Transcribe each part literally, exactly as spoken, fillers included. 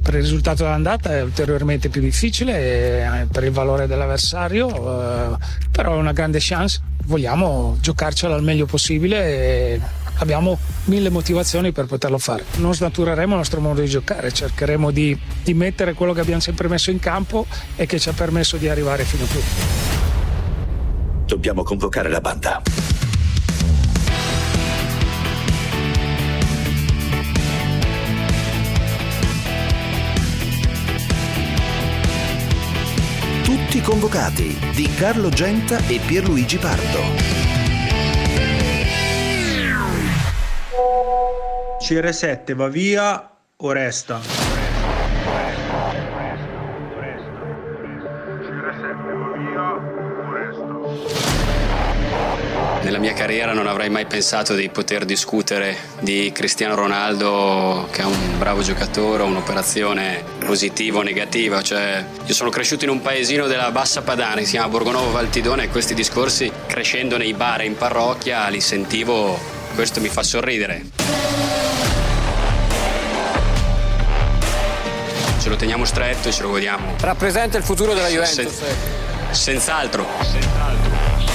per il risultato dell'andata è ulteriormente più difficile eh, per il valore dell'avversario, eh, però è una grande chance, vogliamo giocarcela al meglio possibile e abbiamo mille motivazioni per poterlo fare. Non snatureremo il nostro modo di giocare, cercheremo di, di mettere quello che abbiamo sempre messo in campo e che ci ha permesso di arrivare fino a qui. Dobbiamo convocare la banda. Tutti convocati di Carlo Genta e Pierluigi Pardo. C R sette va via o resta? Nella mia carriera non avrei mai pensato di poter discutere di Cristiano Ronaldo, che è un bravo giocatore, o un'operazione positiva o negativa. Cioè, io sono cresciuto in un paesino della Bassa Padana che si chiama Borgonovo Valtidone e questi discorsi, crescendo nei bar e in parrocchia, li sentivo. Questo mi fa sorridere. Ce lo teniamo stretto e ce lo godiamo. Rappresenta il futuro della Juventus. Sen- senz'altro. Senz'altro.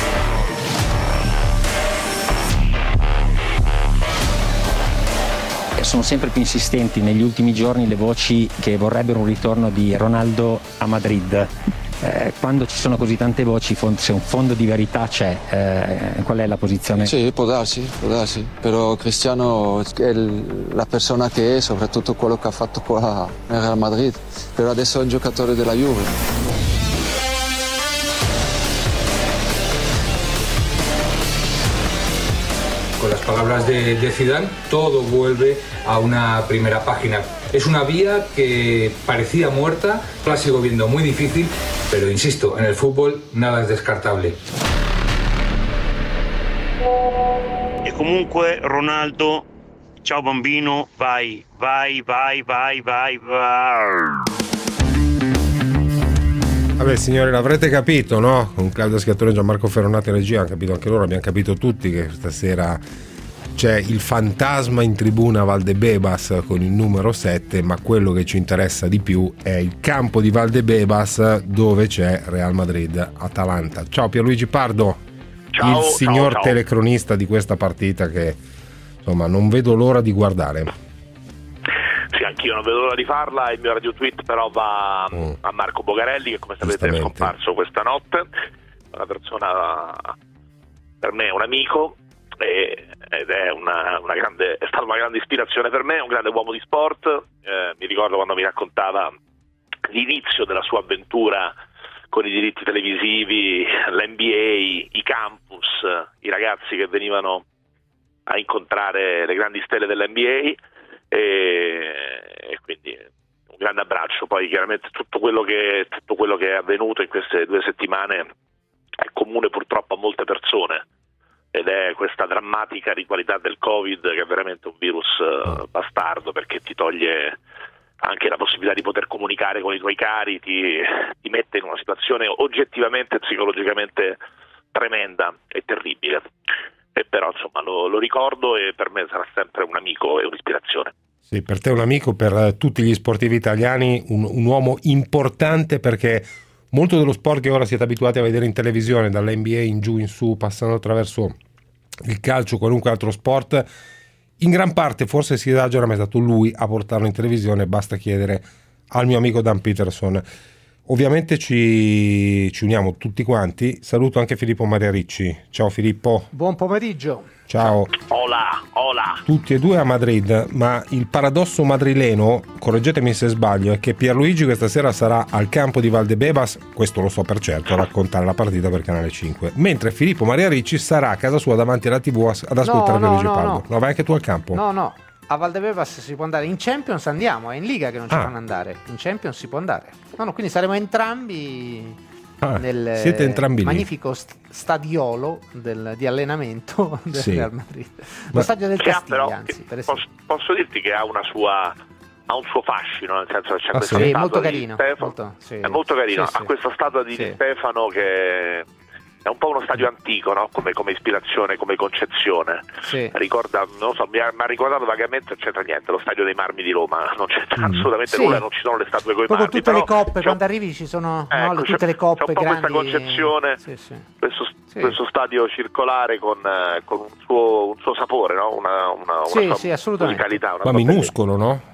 Sono sempre più insistenti negli ultimi giorni le voci che vorrebbero un ritorno di Ronaldo a Madrid. Eh, quando ci sono così tante voci, se un fondo di verità c'è, eh, qual è la posizione? Sì, può darsi, può darsi, però Cristiano è il, la persona che è, soprattutto quello che ha fatto qua nel Real Madrid, però adesso è un giocatore della Juve. Con las palabras de, de Zidane, todo vuelve a una primera página. Es una vía que parecía muerta, la sigo viendo muy difícil, pero insisto, en el fútbol nada es descartable. E comunque Ronaldo, ciao bambino, vai, vai, vai, vai, vai, vai. Vabbè signori, l'avrete capito, no? Con Claudio Schiattone e Gianmarco Ferronati in regia, hanno capito anche loro, abbiamo capito tutti che stasera c'è il fantasma in tribuna Valdebebas con il numero sette, ma quello che ci interessa di più è il campo di Valdebebas dove c'è Real Madrid-Atalanta. Ciao Pierluigi Pardo, ciao, il signor ciao, ciao. telecronista di questa partita che insomma non vedo l'ora di guardare. Sì, anch'io non vedo l'ora di farla. Il mio radio tweet però va mm. a Marco Bogarelli, che come sapete è scomparso questa notte, una persona, per me un amico, e, ed è una, una grande, è stata una grande ispirazione per me, un grande uomo di sport. Eh, mi ricordo quando mi raccontava l'inizio della sua avventura con i diritti televisivi, l'N B A, i campus, i ragazzi che venivano a incontrare le grandi stelle dell'N B A. E quindi un grande abbraccio. Poi chiaramente tutto quello che tutto quello che è avvenuto in queste due settimane è comune purtroppo a molte persone, ed è questa drammatica ritualità del Covid, che è veramente un virus uh, bastardo, perché ti toglie anche la possibilità di poter comunicare con i tuoi cari, ti, ti mette in una situazione oggettivamente psicologicamente tremenda e terribile. E però insomma lo, lo ricordo, e per me sarà sempre un amico e un'ispirazione. Sì, per te un amico, per tutti gli sportivi italiani un, un uomo importante, perché molto dello sport che ora siete abituati a vedere in televisione, dall'N B A in giù in su, passando attraverso il calcio, qualunque altro sport, in gran parte forse si esagera, ma è stato lui a portarlo in televisione. Basta chiedere al mio amico Dan Peterson. Ovviamente ci, ci uniamo tutti quanti. Saluto anche Filippo Maria Ricci. Ciao Filippo. Buon pomeriggio. Ciao. Hola, hola. Tutti e due a Madrid, ma il paradosso madrileno, correggetemi se sbaglio, è che Pierluigi questa sera sarà al campo di Valdebebas, questo lo so per certo, a raccontare la partita per Canale cinque, mentre Filippo Maria Ricci sarà a casa sua davanti alla tivù ad ascoltare no, Pierluigi no, Pardo. no. No, vai anche tu al campo? No, no. A Valdebebas si può andare, in Champions andiamo, è in Liga che non ci ah. fanno andare, in Champions si può andare. No, no, quindi saremo entrambi ah, nel siete entrambi magnifico lì. st- stadiolo del, di allenamento del sì. Real Madrid. Lo Ma... stadio del sì, Castiglia, però, anzi, per posso, posso dirti che ha una sua ha un suo fascino, nel senso che c'è ah, questa sì? statua molto di carino, Stefano, molto, sì. è molto carino, sì, ha sì. questa statua di sì. Stefano che è un po' uno stadio antico, no? Come, come ispirazione, come concezione. Sì. Ricorda, non so, mi ha, mi ha ricordato vagamente, non c'entra niente, lo stadio dei Marmi di Roma, non c'entra Mm. assolutamente Sì. nulla, non ci sono le statue coi Proprio marmi. tutte le però coppe, c'è- quando arrivi ci sono no, ecco, le- c'è- tutte le coppe c'è un po' grandi. questa concezione, Sì, sì. questo, Sì. questo stadio circolare con, eh, con un, suo, un suo sapore, no? una, una, una Sì, sua sì, assolutamente. musicalità. Una Ma sua minuscolo, no?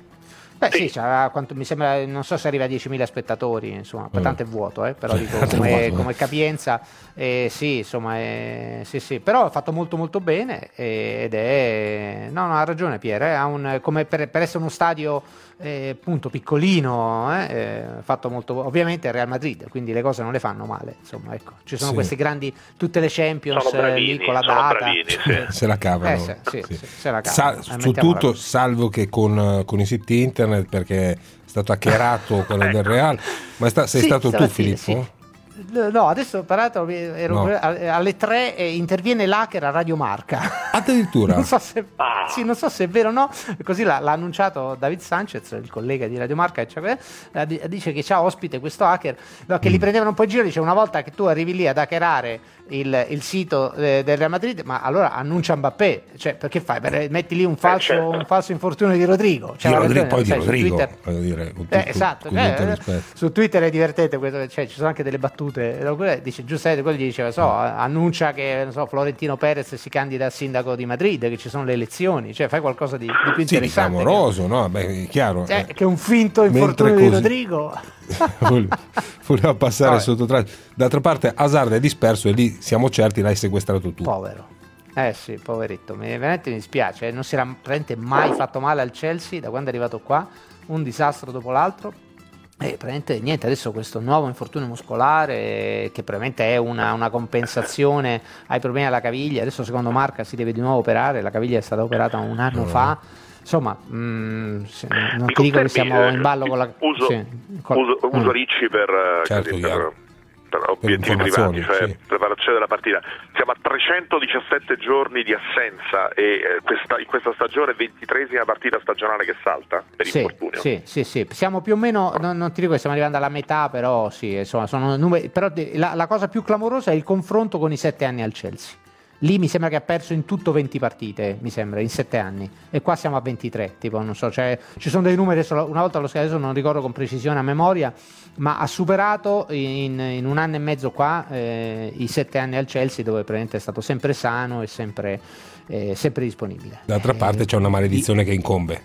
Beh sì, c'ha quanto, mi sembra, non so se arriva a diecimila spettatori, insomma, per Mm. tanto è vuoto, eh, però dico Tanto è come, vuoto, come capienza, eh, sì, insomma, eh, sì, sì, però ha fatto molto molto bene eh, ed è, no, no, ha ragione Pier, eh, ha un, come per, per essere uno stadio eh, appunto piccolino, eh, eh, fatto molto, ovviamente è Real Madrid, quindi le cose non le fanno male, insomma, ecco, ci sono Sì. queste grandi, tutte le Champions Sono eh, bravini, lì con la sono data. bravini, sì. Se la cavano. Eh, sì, sì, Sì. sì, se la Sa- cavano, eh, su mettiamola tutto, così. salvo che con, con i siti internet, perché è stato hackerato quello del Real. Ma è sta- sei Sì, stato tu, stamattina, Filippo? sì. No, adesso peraltro ero No. alle tre e interviene l'hacker a Radio Marca. Addirittura. Non so se, sì, non so se è vero o no, così l'ha, l'ha annunciato David Sanchez, il collega di Radio Marca, cioè, eh, di- dice che c'ha ospite questo hacker, no, che li prendevano un po' in giro, dice una volta che tu arrivi lì ad hackerare il, il sito eh, del Real Madrid, ma allora annuncia Mbappé, cioè perché fai? Per- metti lì un falso, certo. un falso infortunio di Rodrigo. Cioè, Di la Rodrigo, ragione, poi di sai, su Rodrigo, Twitter- voglio dire, con eh, tutto- esatto, con eh, tutto il eh, rispetto. su Twitter è divertente, questo, cioè, ci sono anche delle battute, no, quello dice giustamente, quello gli diceva, so, annuncia che non so, Florentino Perez si candida a sindaco di Madrid, che ci sono le elezioni, cioè fai qualcosa di, di più Sì, di interessante. clamoroso, no? Beh, è chiaro. che, eh. eh, che un finto Mentre infortunio di così- Rodrigo. Vole- Voleva passare Vabbè. sotto traccia. D'altra parte Hazard è disperso e lì siamo certi l'hai sequestrato tu. Povero. Eh sì, poveretto, mi, veramente mi dispiace, eh, non si era praticamente mai fatto male al Chelsea da quando è arrivato qua, un disastro dopo l'altro. E praticamente niente, adesso questo nuovo infortunio muscolare eh, che probabilmente è una, una compensazione ai problemi alla caviglia, adesso secondo Marca si deve di nuovo operare, la caviglia è stata operata un anno fa, insomma mh, se- non Mi ti dico che confermi, siamo eh, in ballo con la... uso, sì, con- uso, uso mm. Ricci per, eh, Certo, così, chiaro. per, per obiettivi informazioni, privati, cioè sì. preparazione della partita. Siamo a trecentodiciassette giorni di assenza e eh, questa, in questa stagione ventitreesima partita stagionale che salta per Sì, infortunio. sì, sì, sì, siamo più o meno, non, non ti dico che stiamo arrivando alla metà, però sì, insomma, sono numeri, però de- la, la cosa più clamorosa è il confronto con i sette anni al Chelsea. Lì mi sembra che ha perso in tutto venti partite, mi sembra, in sette anni. E qua siamo a ventitré, tipo, non so, cioè, ci sono dei numeri, adesso, una volta lo scherzo, adesso non ricordo con precisione a memoria, ma ha superato in, in un anno e mezzo qua eh, i sette anni al Chelsea, dove praticamente è stato sempre sano e sempre, eh, sempre disponibile. D'altra parte c'è una maledizione che incombe.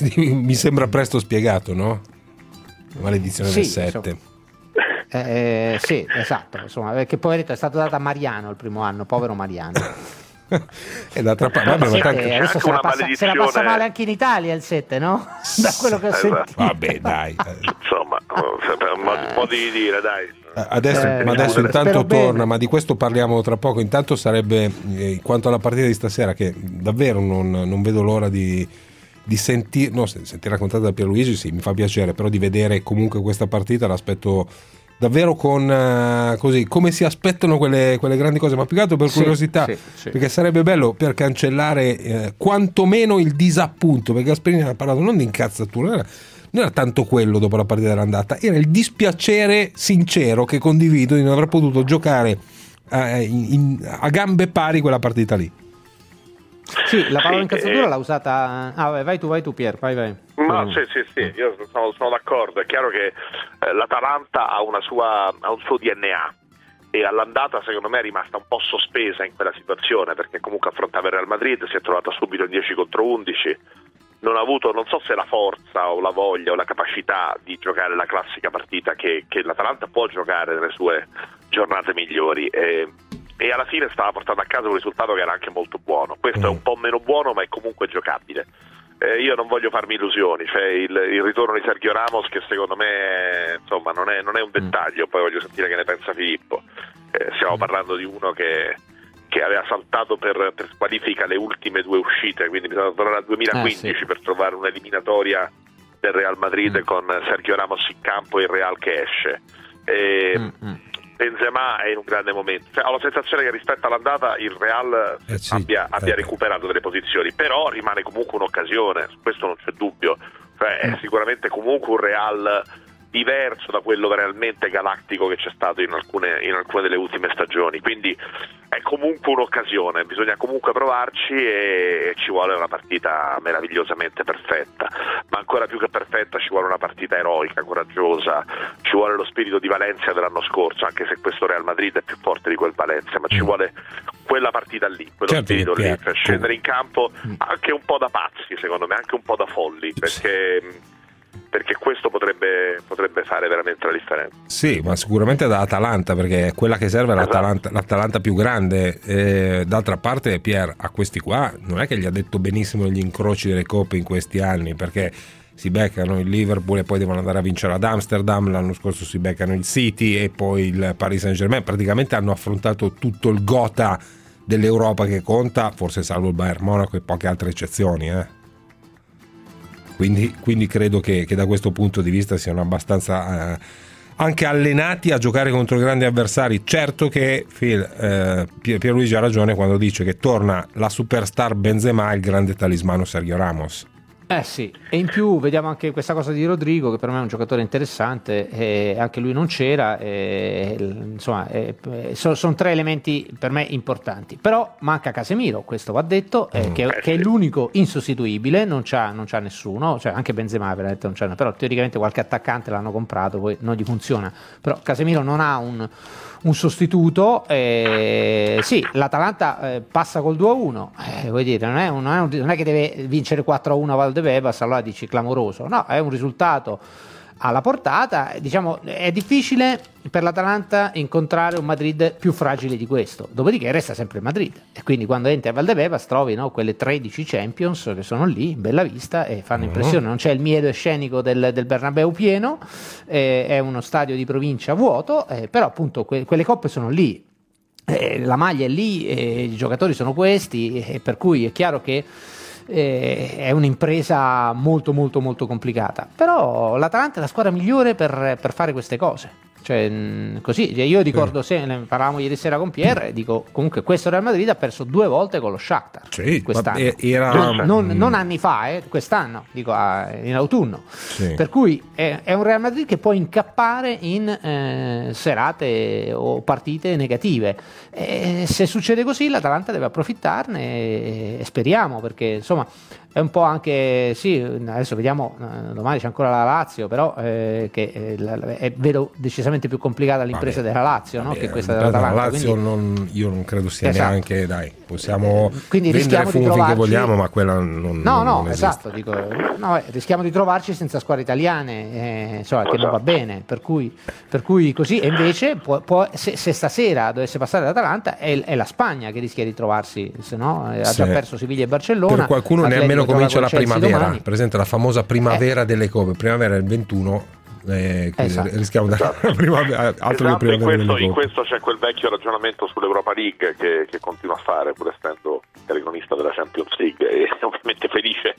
Mi sembra presto spiegato, no? La maledizione Sì, del sette. Eh, sì, esatto, insomma, perché poveretto è stato dato a Mariano il primo anno, povero Mariano. E d'altra parte, vabbè, ma Sì, tanto- eh, adesso anche se la, una passa, se la maledizione- passa male anche in Italia il sette, no? Da quello che ho Esatto. sentito. vabbè, dai. Insomma, oh, sempre un mo- modi di dire, dai. Adesso, Eh, ma adesso spero intanto bene. torna, ma di questo parliamo tra poco. Intanto sarebbe, eh, quanto alla partita di stasera, che davvero non, non vedo l'ora di, di sentire, no, se- sentire raccontata da Pierluigi, sì, mi fa piacere, però di vedere comunque questa partita l'aspetto davvero con eh, così, come si aspettano quelle, quelle grandi cose, ma più che altro per Sì, curiosità, sì, sì. perché sarebbe bello per cancellare eh, quantomeno il disappunto, perché Gasperini ha parlato non di incazzatura, non era, non era tanto quello dopo la partita dell'andata, era il dispiacere sincero che condivido di non aver potuto giocare eh, in- in- a gambe pari quella partita lì. Sì, la parola Sì, incazzatura eh. l'ha usata. Ah, vai, vai tu, vai tu, Pier, vai, vai. Ma Mm. sì, sì, sì, io sono, sono d'accordo. È chiaro che eh, l'Atalanta ha, una sua, ha un suo D N A e all'andata secondo me è rimasta un po' sospesa in quella situazione, perché comunque affrontava il Real Madrid, si è trovata subito in dieci contro undici, non ha avuto, non so se la forza o la voglia o la capacità di giocare la classica partita che, che l'Atalanta può giocare nelle sue giornate migliori. E, e alla fine stava portando a casa un risultato che era anche molto buono. Questo è un po' meno buono, ma è comunque giocabile. Eh, io non voglio farmi illusioni, cioè il, il ritorno di Sergio Ramos, che secondo me insomma non è, non è un dettaglio, poi voglio sentire che ne pensa Filippo. Eh, stiamo parlando di uno che, che aveva saltato per, per squalifica le ultime due uscite, quindi bisogna tornare al duemilaquindici Eh, sì. per trovare un'eliminatoria del Real Madrid Mm. con Sergio Ramos in campo e il Real che esce. E, Mm, mm. Benzema è in un grande momento, cioè, ho la sensazione che rispetto all'andata il Real Eh sì, abbia, abbia eh. recuperato delle posizioni, però rimane comunque un'occasione, su questo non c'è dubbio, cioè, è sicuramente comunque un Real diverso da quello realmente galattico che c'è stato in alcune, in alcune delle ultime stagioni, quindi è comunque un'occasione, bisogna comunque provarci e ci vuole una partita meravigliosamente perfetta, ma ancora più che perfetta ci vuole una partita eroica, coraggiosa, ci vuole lo spirito di Valencia dell'anno scorso, anche se questo Real Madrid è più forte di quel Valencia, ma ci vuole quella partita lì, quello certo, spirito lì, per scendere in campo anche un po' da pazzi, secondo me, anche un po' da folli, perché perché questo potrebbe, potrebbe fare veramente la differenza. Sì, ma sicuramente da Atalanta, perché quella che serve è l'Atalanta, l'Atalanta più grande. Eh, d'altra parte Pier, a questi qua non è che gli ha detto benissimo gli incroci delle coppe in questi anni, perché si beccano il Liverpool e poi devono andare a vincere ad Amsterdam, l'anno scorso si beccano il City e poi il Paris Saint-Germain, praticamente hanno affrontato tutto il gotha dell'Europa che conta, forse salvo il Bayern Monaco e poche altre eccezioni, eh. Quindi, quindi credo che, che da questo punto di vista siano abbastanza eh, anche allenati a giocare contro grandi avversari. Certo che Phil, eh, Pierluigi ha ragione quando dice che torna la superstar Benzema e il grande talismano Sergio Ramos. Eh sì, e in più vediamo anche questa cosa di Rodrigo, che per me è un giocatore interessante, e anche lui non c'era, e, insomma e, e, sono, sono tre elementi per me importanti, però manca Casemiro, questo va detto, eh, che, che è l'unico insostituibile, non c'ha, non c'ha nessuno, cioè anche Benzema veramente non c'è, però teoricamente qualche attaccante l'hanno comprato, poi non gli funziona, però Casemiro non ha un un sostituto, eh, sì, l'Atalanta eh, passa col due a uno, eh, vuol dire, non è, un, non, è un, non è che deve vincere quattro a uno a Valdebebas, allora dici clamoroso, no, è un risultato alla portata, diciamo, è difficile per l'Atalanta incontrare un Madrid più fragile di questo, dopodiché resta sempre il Madrid, e quindi quando entri a Valdebebas trovi, no, quelle tredici Champions che sono lì in bella vista e fanno impressione, non c'è il miedo scenico del, del Bernabeu pieno, eh, è uno stadio di provincia vuoto, eh, però appunto que- quelle coppe sono lì, eh, la maglia è lì, eh, i giocatori sono questi, e per cui è chiaro che Eh, è un'impresa molto molto molto complicata, però l'Atalanta è la squadra migliore per, per fare queste cose, cioè mh, così io ricordo, se ne parlavamo ieri sera con Pierre, dico comunque questo Real Madrid ha perso due volte con lo Shakhtar, sì, quest'anno, era... non, non, non anni fa, eh, quest'anno dico in autunno, sì. Per cui è, è un Real Madrid che può incappare in eh, serate o partite negative, e se succede così l'Atalanta deve approfittarne e, e speriamo, perché insomma è un po' anche, sì, adesso vediamo, domani c'è ancora la Lazio, però eh, che eh, è vedo decisamente più complicata l'impresa vabbè, della Lazio, vabbè, no? Che questa dell'Atalanta. La Lazio quindi... non, io non credo sia esatto. neanche, dai, possiamo quindi vendere funghi trovarci... che vogliamo, ma quella non No, non, no, non esatto, dico, no, eh, rischiamo di trovarci senza squadre italiane, eh, insomma, che non va bene, per cui, per cui così, e invece può, può, se, se stasera dovesse passare l'Atalanta è, è la Spagna che rischia di trovarsi, se no ha già sì. perso Siviglia e Barcellona. Per qualcuno nemmeno comincia la primavera, domani. Presente la famosa primavera eh. delle coppe, primavera è il ventuno, eh, esatto. rischiamo di esatto. la primavera, altro esatto, che in, primavera questo, in questo c'è quel vecchio ragionamento sull'Europa League che, che continua a fare, pur essendo telecronista della Champions League e ovviamente felice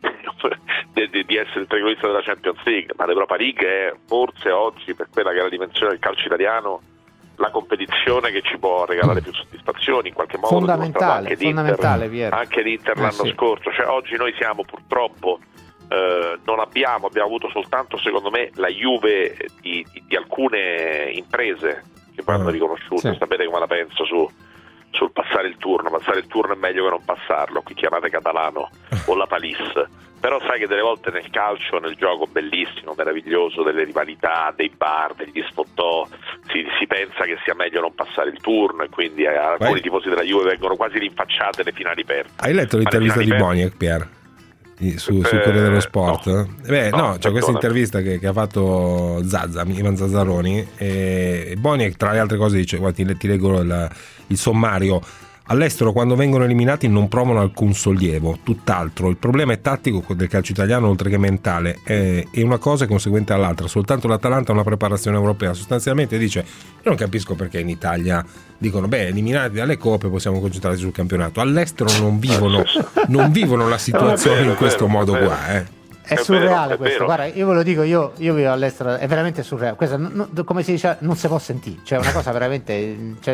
di, di, di essere il telecronista della Champions League, ma l'Europa League è forse oggi, per quella che è la dimensione del calcio italiano, la competizione che ci può regalare più soddisfazioni, in qualche modo fondamentale, anche fondamentale l'Inter, anche l'Inter l'anno eh sì. scorso, cioè oggi noi siamo purtroppo eh, non abbiamo abbiamo avuto soltanto, secondo me, la Juve di, di, di alcune imprese che vanno riconosciute, sì. Sapete come la penso su sul passare il turno, passare il turno è meglio che non passarlo, qui chiamate catalano o la palisse, però sai che delle volte nel calcio, nel gioco bellissimo, meraviglioso, delle rivalità, dei bar, degli sfottò, si, si pensa che sia meglio non passare il turno, e quindi eh, alcuni tifosi della Juve vengono quasi rinfacciate le finali aperte. Hai letto l'intervista di Boniek, Pier? Su, sul Corriere dello Sport? No, Beh, no, no c'è questa intervista che, che ha fatto Zazza, Ivan Zazzaroni, e Boniek tra le altre cose dice, guarda, ti, ti leggo il, il sommario: all'estero quando vengono eliminati non provano alcun sollievo, tutt'altro, il problema è tattico del calcio italiano oltre che mentale, e una cosa è conseguente all'altra, soltanto l'Atalanta ha una preparazione europea. Sostanzialmente dice, io non capisco perché in Italia dicono, beh, eliminati dalle coppe possiamo concentrarci sul campionato, all'estero non vivono non vivono la situazione in questo modo qua, eh. È, è surreale vero, questo, è guarda, io ve lo dico, io, io vivo all'estero, è veramente surreale. Questo, no, come si dice, non si può sentire, cioè una cosa veramente, cioè,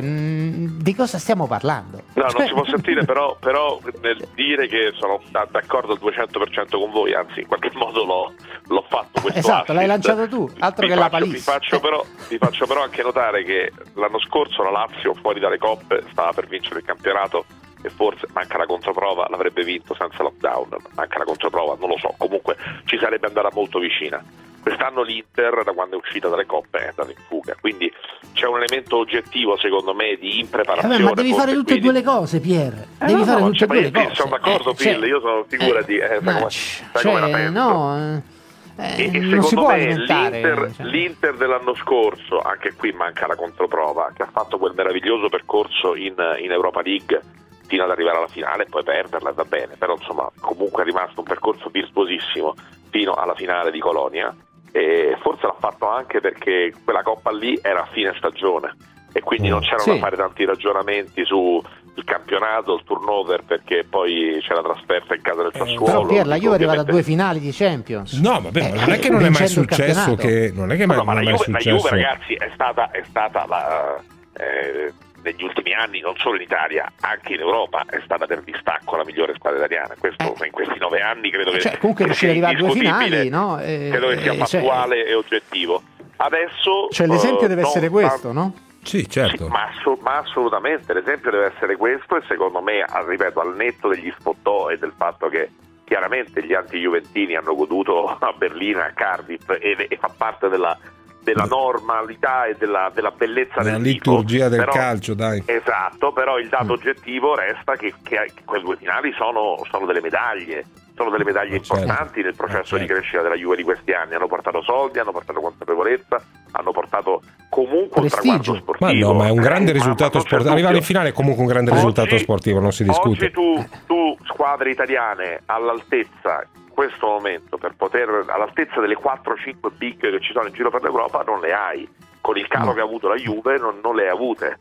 di cosa stiamo parlando? No, cioè... non si può sentire, però, però nel dire che sono d'accordo al duecento per cento con voi, anzi in qualche modo l'ho, l'ho fatto questo esatto, assist. L'hai lanciato tu, altro vi che faccio, la palissa. Vi faccio, però, vi faccio però anche notare che l'anno scorso la Lazio fuori dalle coppe stava per vincere il campionato e forse manca la controprova, l'avrebbe vinto senza lockdown, manca la controprova, non lo so, comunque ci sarebbe andata molto vicina. Quest'anno l'Inter, da quando è uscita dalle coppe, è andata in fuga, quindi c'è un elemento oggettivo secondo me di impreparazione. Eh, ma devi fare tutte e due le cose, Pier, eh, devi no, fare no, tutte e due le cose. Sono d'accordo, eh, Phil, cioè, io sono figurati, eh, sai come, sai come la cioè, penso. no, eh, e, e non si secondo può me alimentare, l'Inter, cioè. l'Inter dell'anno scorso, anche qui manca la controprova, che ha fatto quel meraviglioso percorso in, in Europa League fino ad arrivare alla finale e poi perderla, va bene, però insomma comunque è rimasto un percorso virtuosissimo fino alla finale di Colonia, e forse l'ha fatto anche perché quella coppa lì era a fine stagione e quindi non c'erano sì. da fare tanti ragionamenti su il campionato, il turnover, perché poi c'è la trasferta in casa del Sassuolo. Però Pier, la Juve arriva da ovviamente... due finali di Champions. No, vabbè, eh, non è che non è mai successo che non è che no, mai, no, ma non la è mai Juve, successo. la Juve ragazzi è stata è stata la eh, negli ultimi anni, non solo in Italia, anche in Europa è stata per distacco la migliore squadra italiana. Questo eh. in questi nove anni credo che cioè, comunque che sia riuscire ad arrivare a due indiscutibile, finali, no? Eh, credo che sia eh, fattuale cioè, e oggettivo. Adesso cioè l'esempio uh, deve non essere questo, no? Sì, certo. Sì, ma, assu- ma assolutamente l'esempio deve essere questo, e secondo me, ripeto, al netto degli sfottò e del fatto che chiaramente gli anti-juventini hanno goduto a Berlino, a Cardiff, e, e fa parte della, della normalità e della, della bellezza la del liturgia tifo, del però, calcio, dai. Esatto, però il dato Mm. oggettivo resta che, che, che quelle due finali sono, sono delle medaglie. Sono delle medaglie certo. importanti nel processo certo. di crescita della Juve di questi anni. Hanno portato soldi, hanno portato consapevolezza, hanno portato comunque prestigio. un traguardo sportivo. Ma no, ma è un grande eh, risultato sportivo. Arrivare in finale è comunque un grande oggi, risultato sportivo, non si discute. Oggi tu, tu, squadre italiane all'altezza in questo momento, per poter all'altezza delle quattro cinque big che ci sono in giro per l'Europa, non le hai. Con il calo no. che ha avuto la Juve non, non le hai avute.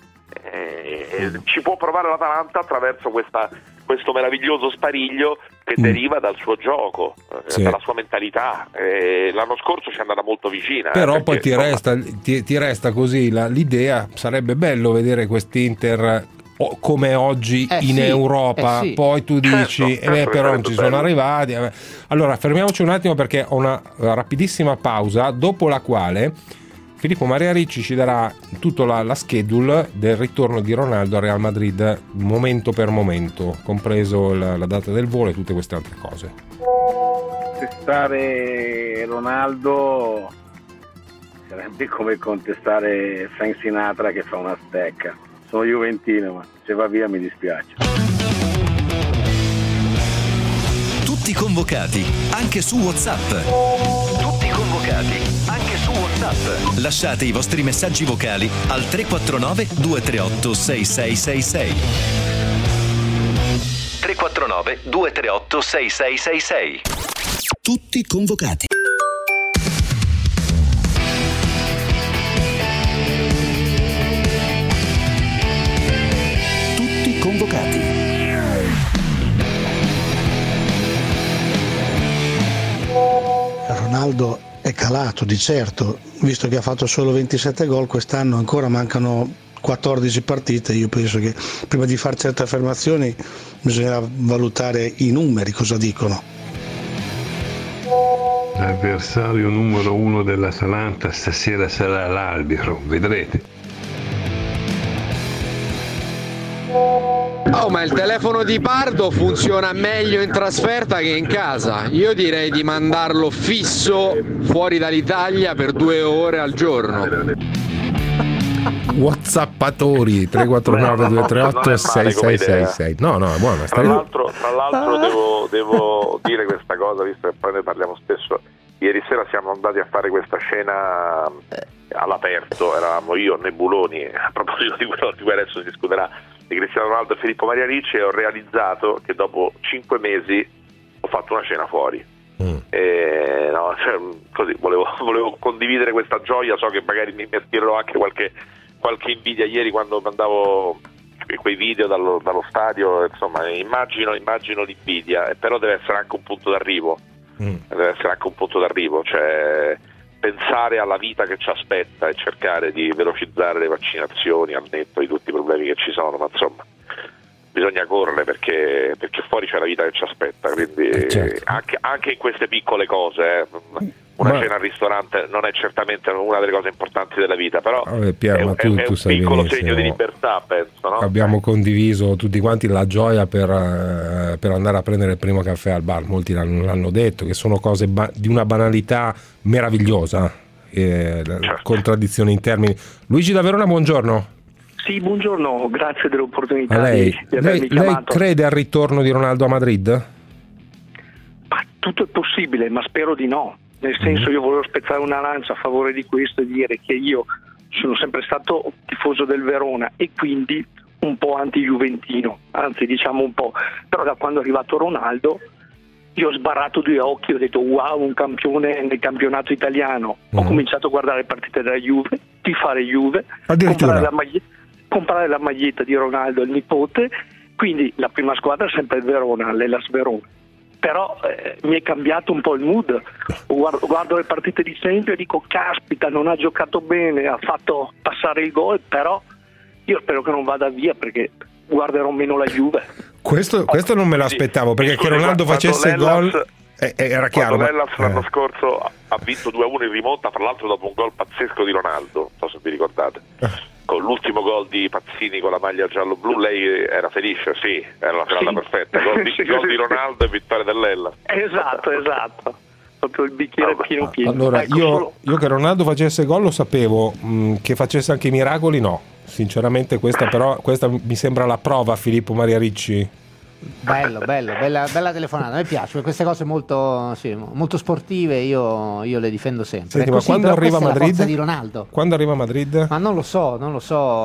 Eh, eh, ci può provare l'Atalanta attraverso questa, questo meraviglioso spariglio che Mm. deriva dal suo gioco, eh, Sì. dalla sua mentalità. Eh, l'anno scorso ci è andata molto vicina. Però eh, poi perché, ti insomma, resta, ti, ti resta così la, l'idea, sarebbe bello vedere quest'Inter o- come oggi Eh in sì, Europa, eh sì. poi tu dici Certo, eh beh, certo, però non sarebbe ci sono bello. arrivati. eh. Allora fermiamoci un attimo perché ho una rapidissima pausa, dopo la quale Filippo Maria Ricci ci darà tutta la, la schedule del ritorno di Ronaldo al Real Madrid momento per momento, compreso la, la data del volo e tutte queste altre cose. Contestare Ronaldo sarebbe come contestare Frank Sinatra che fa una stecca. Sono juventino, ma se va via mi dispiace. Tutti convocati, anche su WhatsApp. Tutti convocati, anche su WhatsApp. Lasciate i vostri messaggi vocali al tre quattro nove due tre otto sei sei sei sei. tre quattro nove due tre otto sei sei sei sei. Tutti convocati. Tutti convocati. Ronaldo è calato di certo, visto che ha fatto solo ventisette gol quest'anno, ancora mancano quattordici partite. Io penso che prima di fare certe affermazioni bisogna valutare i numeri, cosa dicono. L'avversario numero uno dell'Atalanta stasera sarà l'arbitro, vedrete. Oh, ma il telefono di Pardo funziona meglio in trasferta che in casa. Io direi di mandarlo fisso fuori dall'Italia per due ore al giorno. Whatsappatori tre quattro nove due tre otto sei sei sei sei. No, no, è buono. Tra l'altro, tra l'altro devo, devo dire questa cosa, visto che poi ne parliamo spesso. Ieri sera siamo andati a fare questa scena all'aperto, eravamo io, Nebuloni, a proposito di quello di cui adesso si discuterà, di Cristiano Ronaldo e Filippo Maria Ricci, e ho realizzato che dopo cinque mesi ho fatto una cena fuori. Mm. E, no, cioè, così volevo, volevo condividere questa gioia. So che magari mi attirerò anche qualche, qualche invidia ieri quando mandavo quei video dallo, dallo stadio, insomma immagino, immagino l'invidia, però deve essere anche un punto d'arrivo. mm. deve essere anche un punto d'arrivo, cioè pensare alla vita che ci aspetta e cercare di velocizzare le vaccinazioni al netto di tutti i problemi che ci sono, ma insomma bisogna correre perché, perché fuori c'è la vita che ci aspetta, quindi eh certo. anche, anche in queste piccole cose eh, una ma... cena al ristorante non è certamente una delle cose importanti della vita, però oh, Pier, è, tu, è, tu è un piccolo benissimo. segno di libertà, penso, no? Abbiamo condiviso tutti quanti la gioia per, uh, per andare a prendere il primo caffè al bar, molti l'hanno, l'hanno detto, che sono cose ba- di una banalità meravigliosa, eh, certo. Contraddizioni in termini. Luigi da Verona, buongiorno. Sì, buongiorno, grazie dell'opportunità a lei. di, di avermi lei, lei chiamato. crede al ritorno di Ronaldo a Madrid? Ma tutto è possibile, ma spero di no. Nel senso, io volevo spezzare una lancia a favore di questo e dire che io sono sempre stato tifoso del Verona e quindi un po' anti-juventino, anzi diciamo un po', però da quando è arrivato Ronaldo io ho sbarrato due occhi, ho detto wow, un campione nel campionato italiano, mm. ho cominciato a guardare le partite della Juve, tifare Juve, comprare la, maglietta, comprare la maglietta di Ronaldo al nipote, quindi la prima squadra è sempre il Verona, l'Hellas Verona. Però eh, mi è cambiato un po' il mood, guardo, guardo le partite di sempre e dico caspita, non ha giocato bene, ha fatto passare il gol, però io spero che non vada via perché guarderò meno la Juve. Questo, questo non me lo aspettavo, perché che Ronaldo facesse il gol eh, era chiaro. Quando l'Hellas ma... l'anno eh. scorso ha vinto due a uno in rimonta, tra l'altro dopo un gol pazzesco di Ronaldo, non so se vi ricordate. Con l'ultimo gol di Pazzini con la maglia giallo-blu, lei era felice, sì, era la serata sì. perfetta, gol di, gol di Ronaldo e vittoria dell'Hellas. Esatto, esatto, proprio il bicchiere allora, pieno pieno. Allora, ecco, io, solo... io che Ronaldo facesse gol lo sapevo, mh, che facesse anche i miracoli no, sinceramente questa però questa mi sembra la prova, Filippo Maria Ricci. Bello, bello, bella, bella telefonata, mi piace, queste cose molto, sì, molto sportive io, io le difendo sempre. Senti, così, ma quando arriva a Madrid? Di Ronaldo. Quando arriva a Madrid? Ma non lo so, non lo so.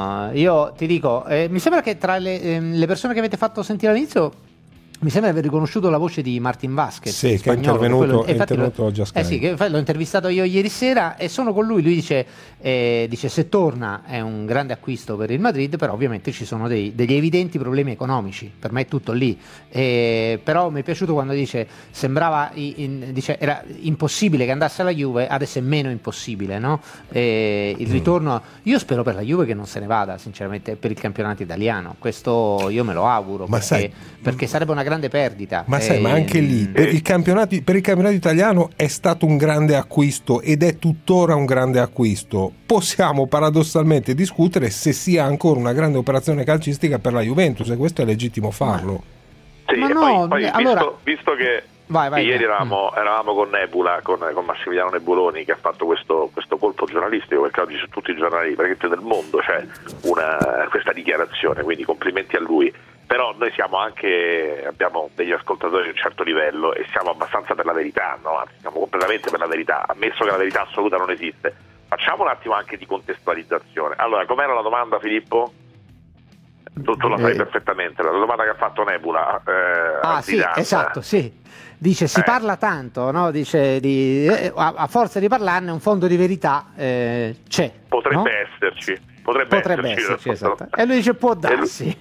Io ti dico, eh, mi sembra che tra le, eh, le persone che avete fatto sentire all'inizio mi sembra di aver riconosciuto la voce di Martin Vasquez, sì, che è intervenuto, che è intervenuto oggi a Sky. Eh sì, che l'ho intervistato io ieri sera e sono con lui. Lui dice, eh, dice se torna è un grande acquisto per il Madrid, però ovviamente ci sono dei, degli evidenti problemi economici. Per me è tutto lì. Eh, però mi è piaciuto quando dice sembrava in, dice, era impossibile che andasse alla Juve, adesso è meno impossibile, no? Eh, il ritorno. Io spero per la Juve che non se ne vada, sinceramente, per il campionato italiano. Questo io me lo auguro, Ma perché, sai, perché sarebbe una grande perdita. Ma sai, eh, ma anche lì per il, campionato, per il campionato italiano è stato un grande acquisto ed è tuttora un grande acquisto. Possiamo paradossalmente discutere se sia ancora una grande operazione calcistica per la Juventus, e questo è legittimo farlo. Sì, ma e no, poi, poi allora... visto, visto che vai, vai, ieri vai. eravamo, eravamo con Nebula, con, con Massimiliano Nebuloni, che ha fatto questo, questo colpo giornalistico, perché oggi su tutti i giornali del mondo c'è una, questa dichiarazione, quindi complimenti a lui. Però noi siamo anche, abbiamo degli ascoltatori di un certo livello e siamo abbastanza per la verità, no? Anzi, siamo completamente per la verità, ammesso che la verità assoluta non esiste. Facciamo un attimo anche di contestualizzazione. Allora, com'era la domanda, Filippo? Tu, tu la sai eh. perfettamente, la domanda che ha fatto Nebula. Eh, ah sì, esatto, sì. Dice, si eh. parla tanto, no? Dice, di, eh, a, a forza di parlarne un fondo di verità eh, c'è. Potrebbe no? esserci. Potrebbe, Potrebbe esserci, esserci esatto. E lui dice può darsi.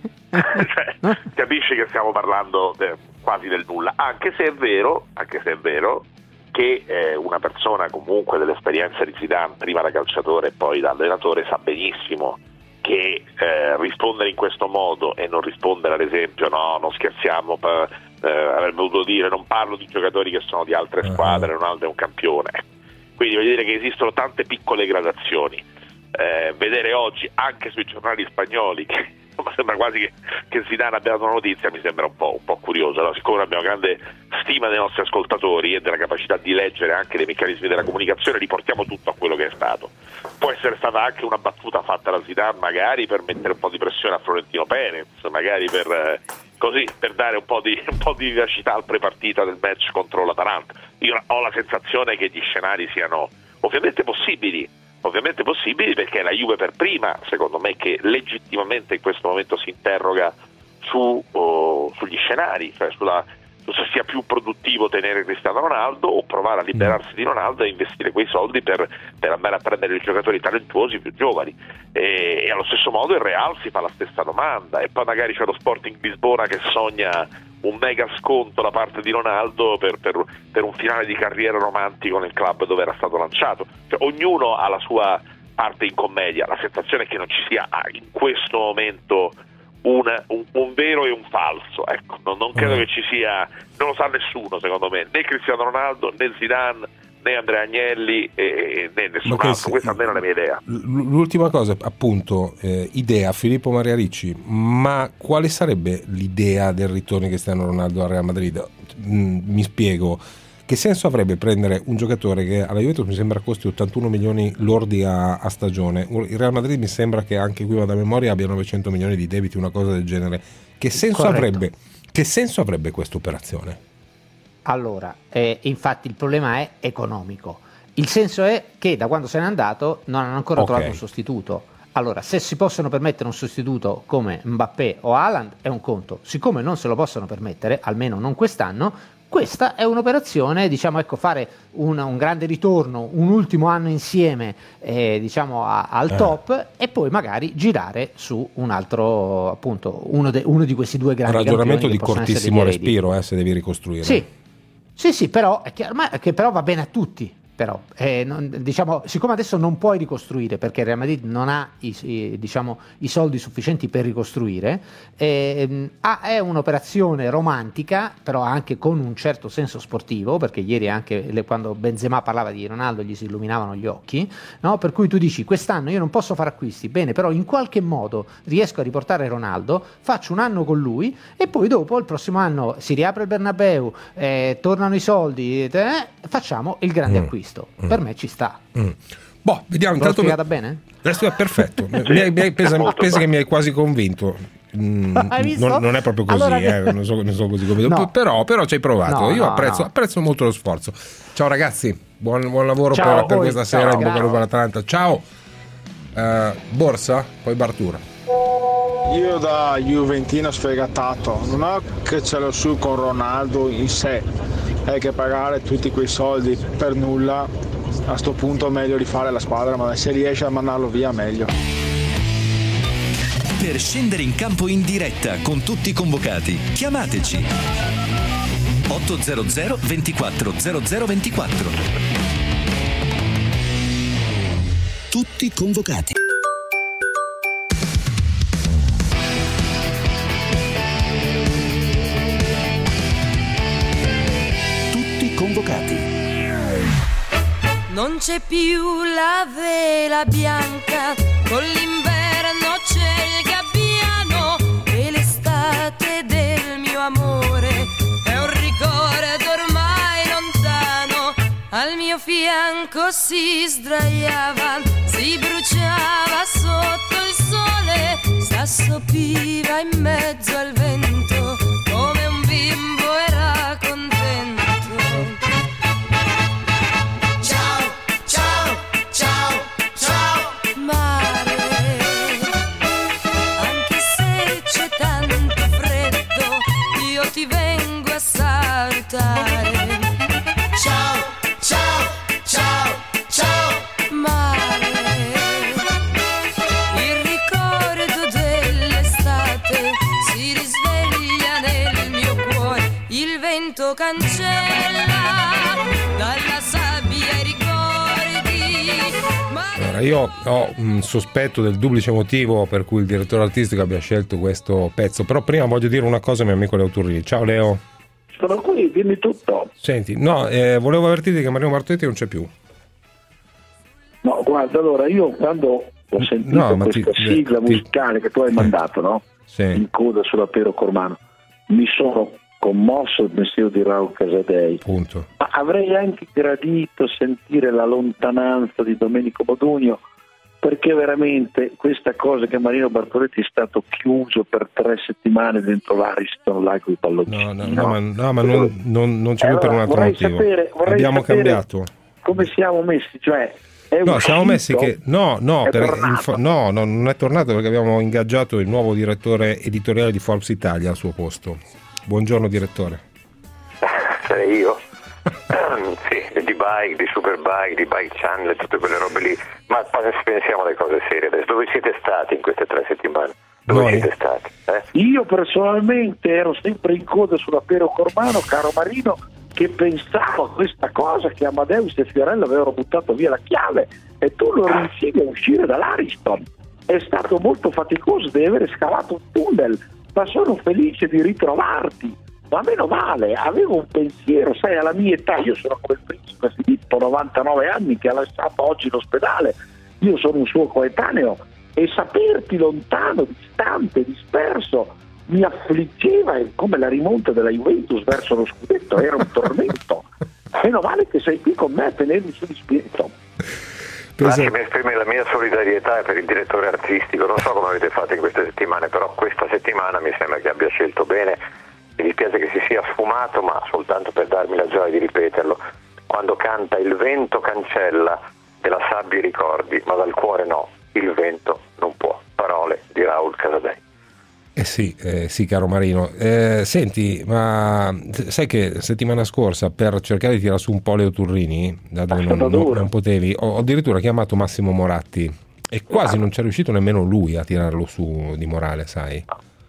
Cioè, no? Capisci che stiamo parlando de, quasi del nulla, anche se è vero, anche se è vero che eh, una persona comunque dell'esperienza di Zidane, prima da calciatore e poi da allenatore, sa benissimo che eh, rispondere in questo modo e non rispondere ad esempio no, non scherziamo, per, eh, avrebbe voluto dire non parlo di giocatori che sono di altre squadre, Ronaldo è un campione. Quindi voglio dire che esistono tante piccole gradazioni. Eh, vedere oggi anche sui giornali spagnoli che mi sembra quasi che, che Zidane abbia dato una notizia, mi sembra un po', un po' curioso. Allora, siccome abbiamo grande stima dei nostri ascoltatori e della capacità di leggere anche dei meccanismi della comunicazione, riportiamo tutto a quello che è stato. Può essere stata anche una battuta fatta da Zidane magari per mettere un po' di pressione a Florentino Perez, magari per eh, così per dare un po' di un po' di vivacità al prepartita del match contro l'Atalanta. Io ho la sensazione che gli scenari siano ovviamente possibili Ovviamente possibili perché è la Juve per prima, secondo me, che legittimamente in questo momento si interroga su, oh, sugli scenari, cioè sulla se sia più produttivo tenere Cristiano Ronaldo o provare a liberarsi di Ronaldo e investire quei soldi per, per andare a prendere i giocatori talentuosi più giovani. E, e allo stesso modo il Real si fa la stessa domanda, e poi magari c'è lo Sporting Lisbona che sogna un mega sconto da parte di Ronaldo per, per, per un finale di carriera romantico nel club dove era stato lanciato. Cioè, ognuno ha la sua parte in commedia. La sensazione è che non ci sia in questo momento una, un, un vero e un falso, ecco, non, non credo mm. che ci sia, non lo sa nessuno secondo me, né Cristiano Ronaldo, né Zidane, né Andrea Agnelli, e, né nessun altro. Se, questa almeno è la mia idea. L'ultima cosa, appunto, eh, idea Filippo Maria Ricci, ma quale sarebbe l'idea del ritorno di Cristiano Ronaldo al Real Madrid? Mm, mi spiego. Che senso avrebbe prendere un giocatore che alla Juventus mi sembra costi ottantuno milioni lordi a, a stagione? Il Real Madrid mi sembra che anche qui vado a memoria abbia novecento milioni di debiti, una cosa del genere. Che senso Corretto. avrebbe che senso avrebbe questa operazione? Allora, eh, infatti il problema è economico. Il senso è che da quando se n'è andato non hanno ancora Okay. trovato un sostituto. Allora, se si possono permettere un sostituto come Mbappé o Haaland è un conto. Siccome non se lo possono permettere, almeno non quest'anno, questa è un'operazione, diciamo, ecco, fare un, un grande ritorno, un ultimo anno insieme, eh, diciamo, a, al Eh. top, e poi magari girare su un altro, appunto, uno, de, uno di questi due grandi Un ragionamento campioni di che possono essere cortissimo gli eredi. respiro, eh, se devi ricostruire. Sì, sì, sì, però è chiaro, ma che però va bene a tutti. Però, eh, non, diciamo, siccome adesso non puoi ricostruire perché il Real Madrid non ha i, i, diciamo, i soldi sufficienti per ricostruire, eh, ah, è un'operazione romantica, però anche con un certo senso sportivo, perché ieri anche le, quando Benzema parlava di Ronaldo gli si illuminavano gli occhi, no? Per cui tu dici quest'anno io non posso fare acquisti, bene, però in qualche modo riesco a riportare Ronaldo, faccio un anno con lui e poi dopo il prossimo anno si riapre il Bernabeu, eh, tornano i soldi, eh, facciamo il grande Mm. acquisto. Per me ci sta. Mm. Boh, vediamo. L'ho Intanto spiegata bene? Adesso è perfetto. mi hai, mi hai pesa, pesa che mi hai quasi convinto. Mm, Hai visto? non, non è proprio così, Allora che- eh, non, so, non so così convinto. No. Però, però ci hai provato. No, Io no, apprezzo, no. apprezzo molto lo sforzo. Ciao ragazzi, buon, buon lavoro Ciao per, a per voi. questa Ciao, sera. In bocca al grazie. lupo all'Atalanta. Ciao. Eh, Borsa, poi Bartura. Io da Juventino sfegatato, non ho che ce l'ho su con Ronaldo in sé, è che pagare tutti quei soldi per nulla, a sto punto è meglio rifare la squadra, ma se riesce a mandarlo via meglio. Per scendere in campo in diretta con tutti i convocati, chiamateci ottocento ventiquattro zero zero ventiquattro. Tutti convocati. Tutti convocati. Non c'è più la vela bianca, con l'inverno c'è il gabbiano e l'estate del mio amore è un ricordo ormai lontano. Al mio fianco si sdraiava, si bruciava sotto il sole, s'assopiva in mezzo al vento come un bimbo era contento. Ciao, ciao, ciao, ciao, mare. Anche se c'è tanto freddo, io ti vengo a salutare. Ciao, ciao, ciao, ciao, mare. Il ricordo dell'estate si risveglia nel mio cuore. Il vento cancella dalla sabbia i ricordi. Ma Allora, io ho un sospetto del duplice motivo per cui il direttore artistico abbia scelto questo pezzo, però prima voglio dire una cosa al mio amico Leo Turrini. Ciao Leo. Sono qui, dimmi tutto. Senti, no, eh, volevo avvertirti che Mario Martonetti non c'è più. No, guarda, allora io quando ho sentito No, ma questa ti- sigla ti- musicale che tu hai mandato, no? Sì. In coda sulla Piero Cormano, mi sono commosso il pensiero di Raul Casadei. Punto. Ma avrei anche gradito sentire la lontananza di Domenico Modugno, perché veramente questa cosa che Marino Bartoletti è stato chiuso per tre settimane dentro l'Ariston Lago di Palloncini. No, no, no, ma, no, ma non, non, non c'è più Allora, per un altro vorrei motivo. sapere- vorrei Abbiamo sapere cambiato. Come siamo messi? Cioè, è No, siamo messi uscito? che no, no, È per- tornato? info- no, no, non è tornato perché abbiamo ingaggiato il nuovo direttore editoriale di Forbes Italia al suo posto. Buongiorno direttore. sarei io. Sì, di bike, di superbike, di bike channel, tutte quelle robe lì. Ma pensiamo alle cose serie adesso. Dove siete stati in queste tre settimane? Dove Noi? siete stati? Eh? Io personalmente ero sempre in coda sull'Apero Cormano, caro Marino, che pensavo a questa cosa che Amadeus e Fiorello avevano buttato via la chiave e tu non riuscivi a uscire dall'Ariston. È stato molto faticoso, devi aver scavato un tunnel, ma sono felice di ritrovarti. Ma meno male, avevo un pensiero, sai, alla mia età, io sono come il principe Filippo, novantanove anni, che ha lasciato oggi l'ospedale, io sono un suo coetaneo, e saperti lontano, distante, disperso, mi affliggeva come la rimonta della Juventus verso lo scudetto, era un tormento. Meno male che sei qui con me a tenermi su di spirito. Lasciami esprimere la mia solidarietà per il direttore artistico, non so come avete fatto in queste settimane, però questa settimana mi sembra che abbia scelto bene. Mi dispiace che si sia sfumato, ma soltanto per darmi la gioia di ripeterlo. Quando canta "il vento cancella, della sabbia i ricordi, ma dal cuore no, il vento non può". Parole di Raul Casadei. Eh sì, eh sì, caro Marino. Eh, senti, ma sai che settimana scorsa, per cercare di tirare su un po' Leo Turrini, da dove non, non, non potevi, ho, ho addirittura chiamato Massimo Moratti e quasi non c'è riuscito nemmeno lui a tirarlo su di morale, sai?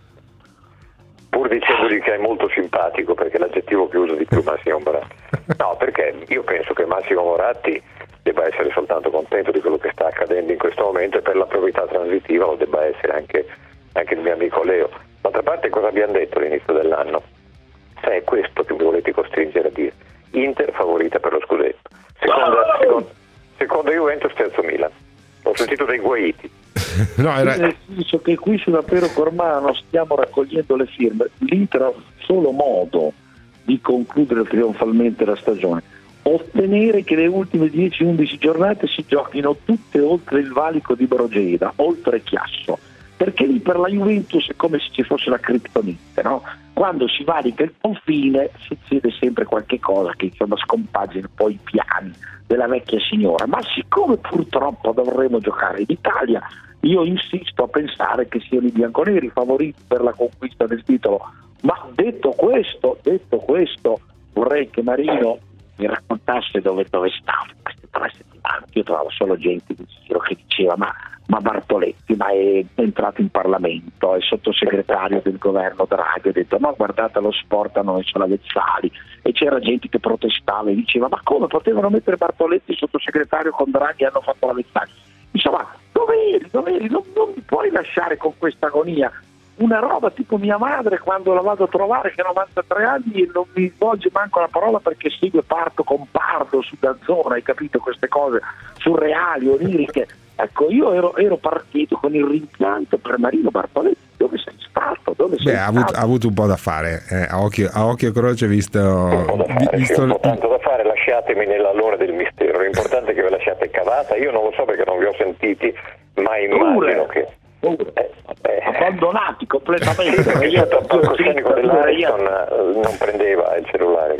Pur dicendogli che è molto simpatico, perché l'aggettivo che uso di più Massimo Moratti. No, perché io penso che Massimo Moratti debba essere soltanto contento di quello che sta accadendo in questo momento, e per la probità transitiva lo debba essere anche, anche il mio amico Leo. D'altra parte, cosa abbiamo detto all'inizio dell'anno? Se è questo che mi volete costringere a dire: Inter favorita per lo scudetto, seconda, seconda, seconda Juventus, terzo Milan. Ho sentito dei guaiti. No, era... Nel senso che qui sull'Apero Cormano stiamo raccogliendo le firme. L'Inter ha un solo modo di concludere trionfalmente la stagione: ottenere che le ultime dieci undici giornate si giochino tutte oltre il valico di Brogeda, oltre Chiasso, perché lì per la Juventus è come se ci fosse la criptonite, no? Quando si valica il confine succede sempre qualche cosa che insomma scompagina un po' i piani della vecchia signora. Ma siccome purtroppo dovremo giocare in Italia, io insisto a pensare che siano i bianconeri favoriti per la conquista del titolo. Ma detto questo, detto questo, vorrei che Marino mi raccontasse dove, dove stavo queste tre settimane. Io trovavo solo gente in giro che diceva ma, ma Bartoletti ma è entrato in Parlamento, è sottosegretario del governo Draghi. Ho detto no, guardate, lo sport hanno messo la Vezzali. E c'era gente che protestava e diceva ma come potevano mettere Bartoletti sottosegretario con Draghi e hanno fatto la Vezzali? Insomma, dove eri? Dove eri? Non, non mi puoi lasciare con questa agonia. Una roba tipo mia madre quando la vado a trovare che ha novantatré anni e non mi svolge manco la parola perché segue Parto con Pardo su Dazzone, hai capito, queste cose surreali, oniriche. Ecco, io ero, ero partito con il rimpianto per Marino Bartoletti. Dove sei stato? Dove sei Beh, ha stato? avuto, ha avuto un po' da fare, eh, a, occhio, a occhio e croce, visto... Un po' da fare, visto sì, un po' tanto da fare, lasciatemi nell'allora del mistero. L'importante è che ve lasciate cavata. Io non lo so perché non vi ho sentiti, ma immagino Pure. che... Eh, eh, abbandonati completamente. Sì, io il palcoscenico dell'Ariston non prendeva il cellulare.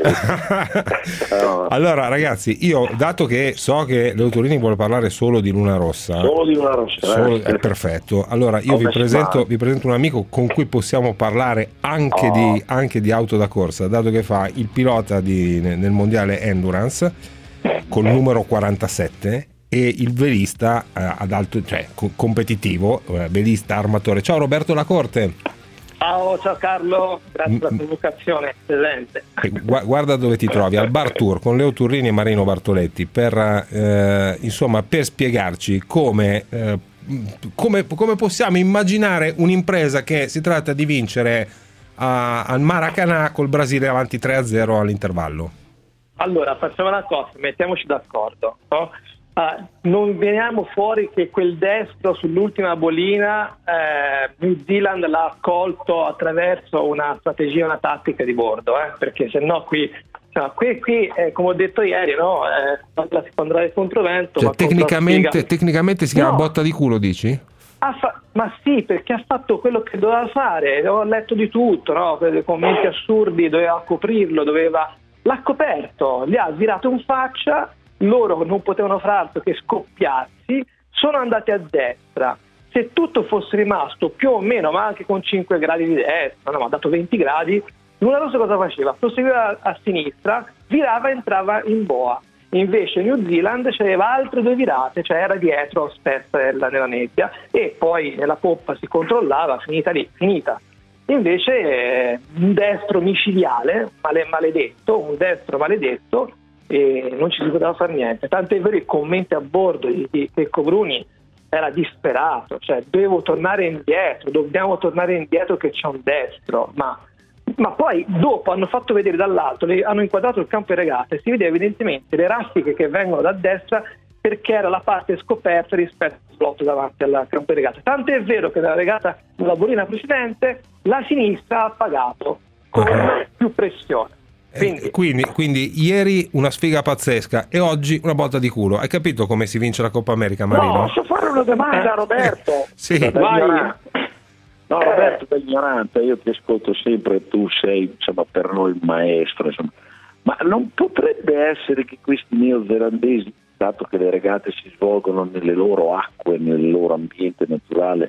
No. Allora ragazzi, io dato che so che Leo Turini vuole parlare solo di Luna Rossa, Solo di Luna Rossa, solo, eh. è perfetto. Allora io vi Come si presento, fa? vi presento un amico con cui possiamo parlare anche, Oh. di, anche di auto da corsa, dato che fa il pilota di, nel mondiale Endurance col numero quarantasette e il velista eh, ad alto, cioè co- competitivo, eh, velista armatore. Ciao Roberto Lacorte. Ciao, ciao Carlo, grazie per la provocazione, presente. E gu- guarda dove ti trovi, al Bar Tour con Leo Turrini e Marino Bartoletti per, eh, insomma, per spiegarci come, eh, come, come possiamo immaginare un'impresa che si tratta di vincere a, al Maracanã col Brasile avanti tre a zero all'intervallo. Allora, facciamo una cosa, mettiamoci d'accordo, no? Uh, non veniamo fuori che quel destro sull'ultima bolina eh, New Zealand l'ha colto attraverso una strategia, una tattica di bordo, eh? Perché se no qui, cioè, qui, qui eh, come ho detto ieri, no? Eh, la si può andare controvento. Cioè, ma tecnicamente, controspiega- tecnicamente si chiama No. botta di culo, dici? Ha fa- ma sì, perché ha fatto quello che doveva fare, ho letto di tutto, no? Quei commenti assurdi, doveva coprirlo, doveva... l'ha coperto, gli ha virato in faccia. Loro non potevano far altro che scoppiarsi, sono andati a destra. Se tutto fosse rimasto più o meno, ma anche con cinque gradi di destra, no, ma ha dato venti gradi, Luna Rossa cosa faceva? Proseguiva a, a sinistra, virava e entrava in boa. Invece New Zealand aveva altre due virate, cioè era dietro, spersa nella, nella nebbia, e poi nella poppa si controllava, finita lì, finita. Invece eh, un destro micidiale, male, maledetto, un destro maledetto, e non ci si poteva fare niente. Tanto è vero, i commenti a bordo di, di Checco Bruni era disperato, cioè devo tornare indietro, dobbiamo tornare indietro che c'è un destro, ma, ma poi dopo hanno fatto vedere dall'alto, le, hanno inquadrato il campo di regate, si vede evidentemente le raffiche che vengono da destra perché era la parte scoperta rispetto al slot davanti al campo di regate. Tanto è vero che nella regata, nella bolina precedente, la sinistra ha pagato con più pressione. Quindi. Eh, quindi, quindi ieri una sfiga pazzesca e oggi una botta di culo. Hai capito come si vince la Coppa America, Marino? No, posso fare una domanda a Roberto? Sì. Vai. No, Roberto, da ignorante, io ti ascolto sempre, tu sei insomma per noi il maestro, insomma. Ma non potrebbe essere che questi neozelandesi, dato che le regate si svolgono nelle loro acque, nel loro ambiente naturale,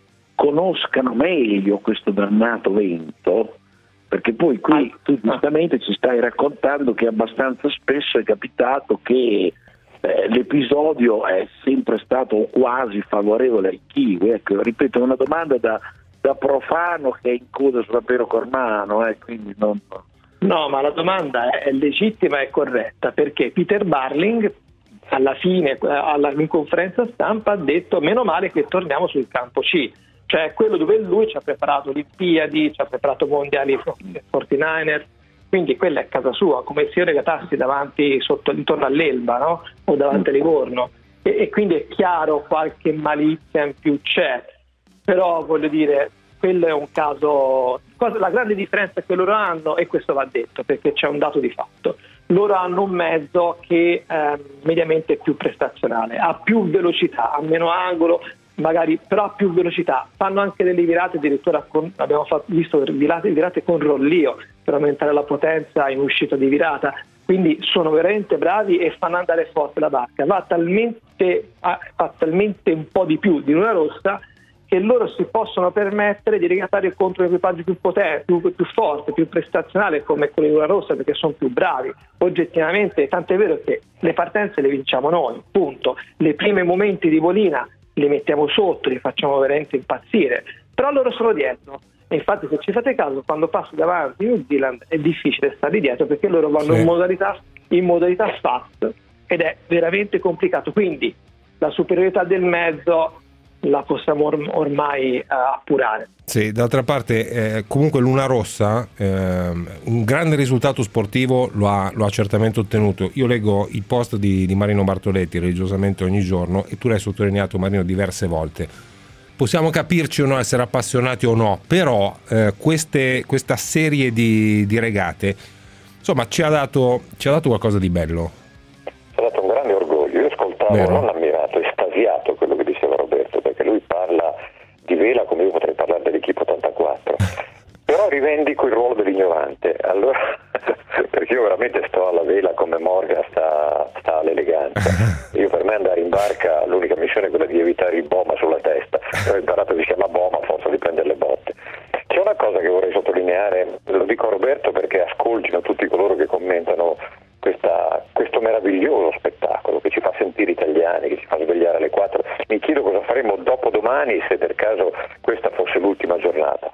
conoscano meglio questo dannato vento? Perché poi qui tu giustamente ci stai raccontando che abbastanza spesso è capitato che eh, l'episodio è sempre stato quasi favorevole ai kiwi. Ecco, ripeto, è una domanda da, da profano che è in coda sulla Pero Cormano, eh, quindi non... No, ma la domanda è legittima e corretta, perché Peter Barling alla fine, alla, in conferenza stampa, ha detto meno male che torniamo sul campo C. Cioè quello dove lui ci ha preparato Olimpiadi, ci ha preparato mondiali quarantanovers, quindi quella è casa sua, come se io regatassi davanti sotto, intorno all'Elba, no? O davanti a Livorno, e, e quindi è chiaro qualche malizia in più c'è, però voglio dire, quello è un caso, la grande differenza che loro hanno, e questo va detto perché c'è un dato di fatto, loro hanno un mezzo che è mediamente più prestazionale, ha più velocità, ha meno angolo, magari però a più velocità, fanno anche delle virate, addirittura con, abbiamo fatto, visto virate, virate con rollio per aumentare la potenza in uscita di virata, quindi sono veramente bravi e fanno andare forte la barca, va talmente, fa talmente un po' di più di Luna Rossa che loro si possono permettere di regattare contro equipaggi più potenti, più, più forti, più prestazionali come quelli di Luna Rossa, perché sono più bravi oggettivamente, tanto è vero che le partenze le vinciamo noi, punto. Le prime momenti di bolina li mettiamo sotto, li facciamo veramente impazzire, però loro sono dietro, e infatti se ci fate caso quando passi davanti New Zealand è difficile stare dietro perché loro vanno sì. in modalità in modalità fast ed è veramente complicato, quindi la superiorità del mezzo la possiamo or- ormai uh, appurare. Sì, d'altra parte eh, comunque Luna Rossa eh, un grande risultato sportivo lo ha, lo ha certamente ottenuto. Io leggo il post di, di Marino Bartoletti religiosamente ogni giorno e tu l'hai sottolineato, Marino, diverse volte. Possiamo capirci o no, essere appassionati o no, però eh, queste, questa serie di, di regate insomma ci ha dato ci ha dato qualcosa di bello. Ci ha dato un grande orgoglio. Io ascoltavo, Vero. non ammirato, estasiato quello che diceva Roberto, perché lui parla di vela come io potrei parlare dell'Equipe ottantaquattro, però rivendico il ruolo dell'ignorante, allora perché io veramente sto alla vela come Morgan sta, sta all'eleganza. Io per me andare in barca l'unica missione è quella di evitare il boma sulla testa, ho imparato che si chiama boma a forza di prendere le botte. C'è una cosa che vorrei sottolineare, lo dico a Roberto perché ascoltino tutti coloro che commentano questa, questo meraviglioso spettacolo che ci fa sentire italiani, che ci fa svegliare alle quattro. Mi chiedo cosa faremo dopodomani se per caso questa fosse l'ultima giornata.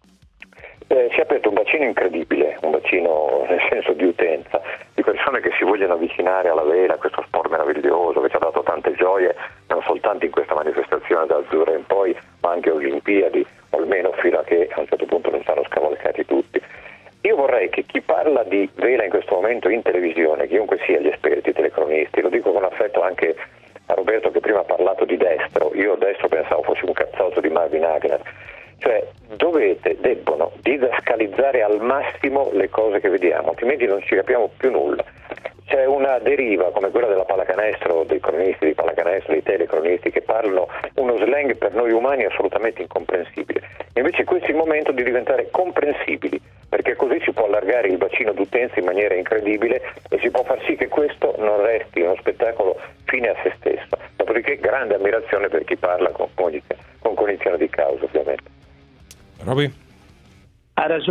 Eh, si è aperto un bacino incredibile, un bacino nel senso di utenza, di persone che si vogliono avvicinare alla vela, a questo sport meraviglioso che ci ha dato tante gioie, non soltanto in questa manifestazione da Azzurra in poi, ma anche Olimpiadi, o almeno fino a che a un certo punto non saranno scavalcati tutti. Io vorrei che chi parla di vela in questo momento in televisione, chiunque sia gli esperti, i telecronisti, lo dico con affetto anche a Roberto che prima ha parlato di destro, io a destro pensavo fosse un cazzotto di Marvin Hagner, cioè dovete, debbono didascalizzare al massimo le cose che vediamo, altrimenti non ci capiamo più nulla. C'è una deriva come quella della pallacanestro, dei cronisti di pallacanestro, dei telecronisti che parlano uno slang per noi umani assolutamente incomprensibile. Invece questo è il momento di diventare comprensibili, perché così si può allargare il bacino d'utenza in maniera incredibile e si può far sì che questo non resti uno spettacolo fine a se stesso. Dopodiché grande ammirazione per chi parla con, con cognizione di causa, ovviamente. Roby? Hai ragione, hai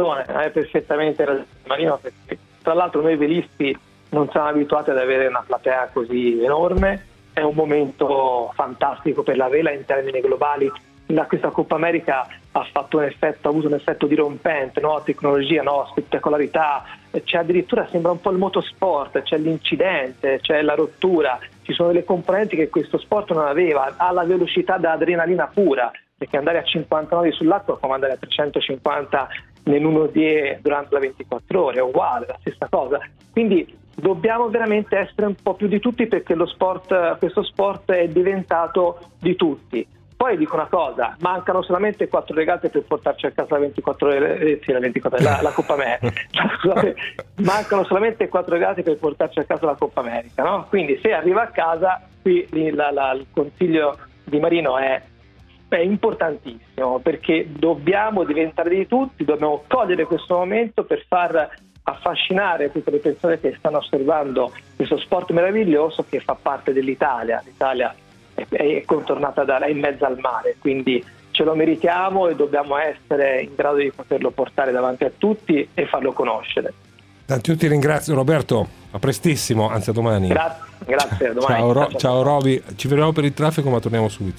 hai perfettamente ragione Marino, perché tra l'altro noi velisti non siamo abituati ad avere una platea così enorme, è un momento fantastico per la vela in termini globali. Da questa Coppa America ha fatto un effetto, ha avuto un effetto dirompente, no? Tecnologia, no? Spettacolarità, c'è addirittura, sembra un po' il motorsport, c'è l'incidente, c'è la rottura, ci sono delle componenti che questo sport non aveva, ha la velocità da adrenalina pura, perché andare a cinquantanove sull'acqua è come andare a trecentocinquanta nell'uno die durante la ventiquattro ore, è uguale, la stessa cosa. Quindi dobbiamo veramente essere un po' più di tutti, perché lo sport, questo sport è diventato di tutti. Poi dico una cosa, mancano solamente quattro regate per portarci a casa la ventiquattro ore, eh, sì, la, ventiquattro, la, la Coppa America. Scusate, mancano solamente quattro regate per portarci a casa la Coppa America, no? Quindi se arriva a casa, qui la, la, il consiglio di Marino è, è importantissimo, perché dobbiamo diventare di tutti, dobbiamo cogliere questo momento per far affascinare tutte le persone che stanno osservando questo sport meraviglioso che fa parte dell'Italia. L'Italia è contornata da, è in mezzo al mare, quindi ce lo meritiamo e dobbiamo essere in grado di poterlo portare davanti a tutti e farlo conoscere. Tanto io ti ringrazio Roberto, a prestissimo, anzi a domani. Grazie, grazie, a domani. Ciao, Ro- ciao Roby, ci vediamo per il traffico ma torniamo subito.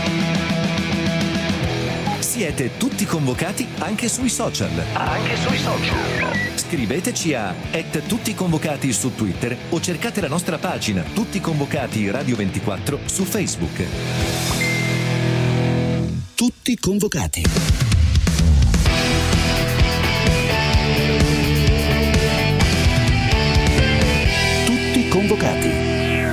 Siete tutti convocati anche sui social. Anche sui social. Scriveteci a at tutti convocati su Twitter o cercate la nostra pagina Tutti Convocati Radio ventiquattro su Facebook. Tutti convocati. Tutti convocati.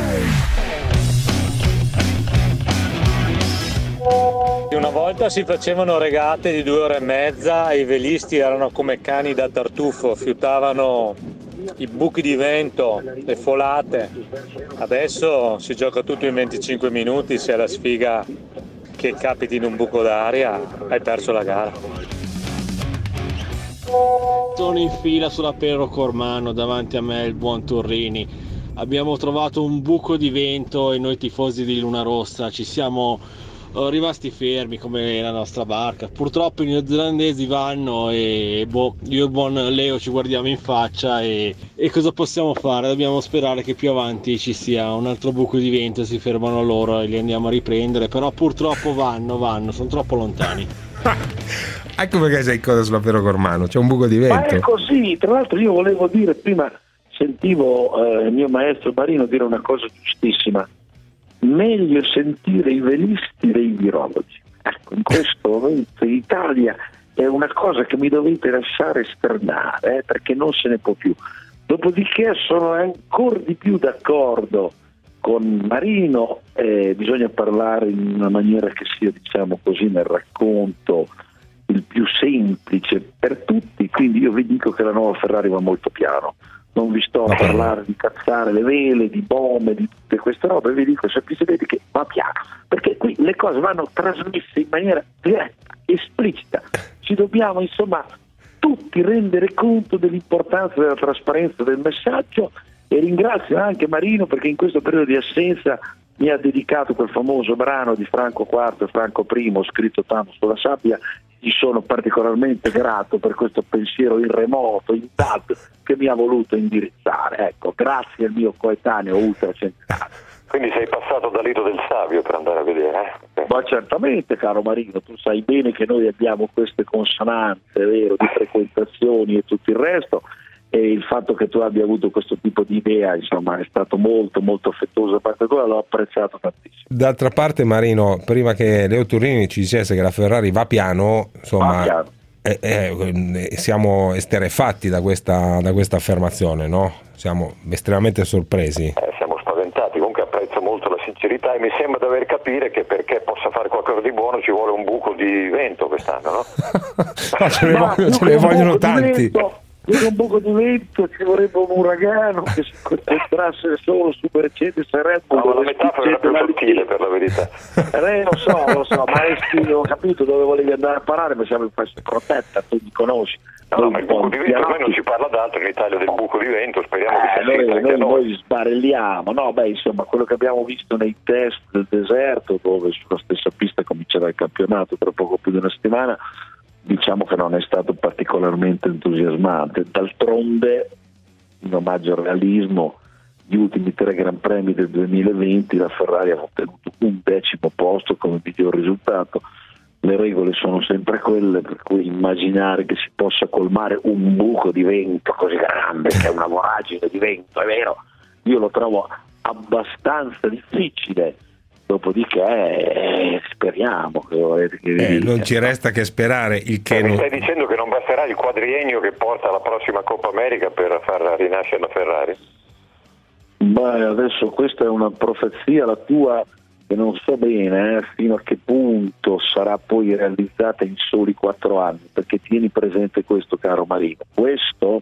Una volta si facevano regate di due ore e mezza e i velisti erano come cani da tartufo, fiutavano i buchi di vento, le folate. Adesso si gioca tutto in venticinque minuti, se è la sfiga che capiti in un buco d'aria hai perso la gara. Sono in fila sulla Pero Cormano, davanti a me il buon Torrini. Abbiamo trovato un buco di vento e noi tifosi di Luna Rossa ci siamo rimasti fermi come la nostra barca. Purtroppo i neozelandesi vanno e boh, io e il buon Leo ci guardiamo in faccia e, e cosa possiamo fare? Dobbiamo sperare che più avanti ci sia un altro buco di vento, si fermano loro e li andiamo a riprendere, però purtroppo vanno, vanno, sono troppo lontani. Ecco perché sei in coda sulla Pero Cormano, c'è un buco di vento. Ma è così, tra l'altro io volevo dire, prima sentivo eh, il mio maestro Marino dire una cosa giustissima: meglio sentire i velisti dei virologi. Ecco, in questo momento in Italia è una cosa che mi dovete lasciare esternare, eh, perché non se ne può più. Dopodiché sono ancora di più d'accordo con Marino, eh, bisogna parlare in una maniera che sia, diciamo così, nel racconto il più semplice per tutti, quindi io vi dico che la nuova Ferrari va molto piano. Non vi sto a parlare di cazzare le vele, di bombe, di tutte queste robe, vi dico semplicemente che va piano, perché qui le cose vanno trasmesse in maniera diretta, esplicita. Ci dobbiamo insomma tutti rendere conto dell'importanza della trasparenza del messaggio, e ringrazio anche Marino perché in questo periodo di assenza mi ha dedicato quel famoso brano di Franco quarto e Franco primo scritto tanto sulla sabbia. Gli sono particolarmente grato per questo pensiero in remoto, in D A D, che mi ha voluto indirizzare. Ecco, grazie al mio coetaneo ultracentenario. Quindi sei passato da Lido del Savio per andare a vedere, eh? Ma certamente, caro Marino, tu sai bene che noi abbiamo queste consonanze, vero, di frequentazioni e tutto il resto, e il fatto che tu abbia avuto questo tipo di idea, insomma, è stato molto molto affettuoso da parte tua, l'ho apprezzato tantissimo. D'altra parte, Marino, prima che Leo Turrini ci dicesse che la Ferrari va piano, insomma, va piano. Eh, eh, siamo esterrefatti da questa, da questa affermazione, no? Siamo estremamente sorpresi. Eh, siamo spaventati. Comunque apprezzo molto la sincerità e mi sembra di aver capire che perché possa fare qualcosa di buono ci vuole un buco di vento quest'anno, no? No, ce ne, vogliono, ce ne vogliono tanti. In un buco di vento ci vorrebbe un uragano che si concentrasse solo su Mercedes e Red Bull. No, ma la metafora era più sottile, per la verità. Eh, lo so, lo so, ma ho capito dove volevi andare a parare, ma siamo in fase protetta, tu mi conosci. No, no, ma il buco di vento ormai non si parla d'altro in Italia del buco di vento, speriamo che eh, sia noi, sempre anche noi, noi. noi sbarelliamo, no, beh, insomma, quello che abbiamo visto nei test del deserto, dove sulla stessa pista comincerà il campionato tra poco più di una settimana, diciamo che non è stato particolarmente entusiasmante. D'altronde, in omaggio al realismo, gli ultimi tre Gran Premi del duemilaventi la Ferrari ha ottenuto un decimo posto come miglior risultato. Le regole sono sempre quelle, per cui immaginare che si possa colmare un buco di vento così grande, che è una voragine di vento, è vero, io lo trovo abbastanza difficile. Dopodiché eh, speriamo che, che eh, non ci resta che sperare. Il che mi non... stai dicendo che non basterà il quadriennio che porta alla prossima Coppa America per far rinascere la Ferrari? Beh, adesso questa è una profezia la tua, che non so bene eh, fino a che punto sarà poi realizzata in soli quattro anni, perché tieni presente questo, caro Marino, questo